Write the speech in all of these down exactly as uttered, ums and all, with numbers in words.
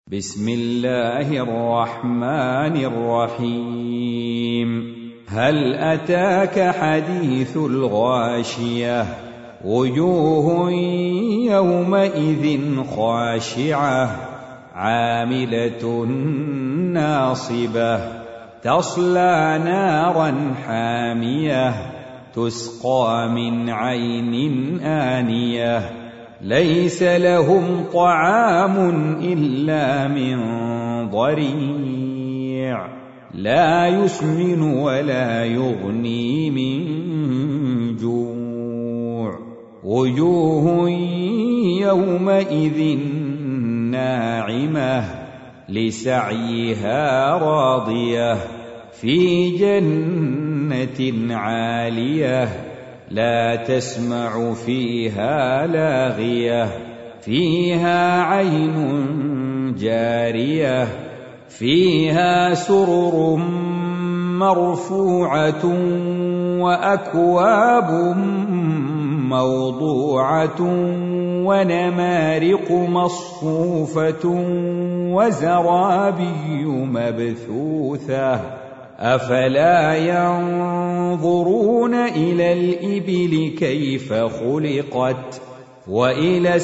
بسم الله الرحمن الرحيم هل أتاك حديث الغاشية وجوه يومئذ خاشعة عاملة ناصبة تصلى نارا حامية تسقى من عين آنية ليس لهم طعام إلا من ضريع لا يسمن ولا يغني من جوع وجوه يومئذ ناعمة لسعيها راضية في جنة عالية لا تسمع فيها لاغية فيها عين جارية فيها سرر مرفوعة وأكواب موضوعة ونمارق مصفوفة وزرابي مبثوثة أفلا ينظرون إلى الإبل كيف خلقت وإلى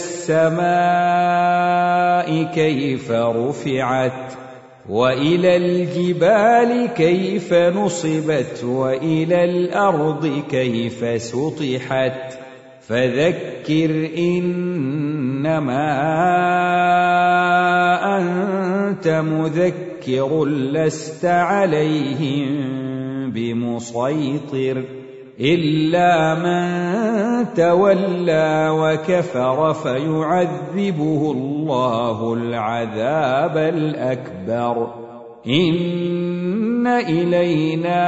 السماء كيف رفعت وإلى الجبال كيف نصبت وإلى الأرض كيف سطحت فذكر إنما أنت مذكر لست عليهم بمسيطر إلا من تولى وكفر فيعذبه الله العذاب الأكبر إن إلينا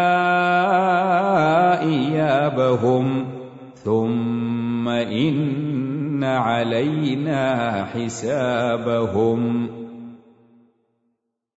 إيابهم ثم إن علينا حسابهم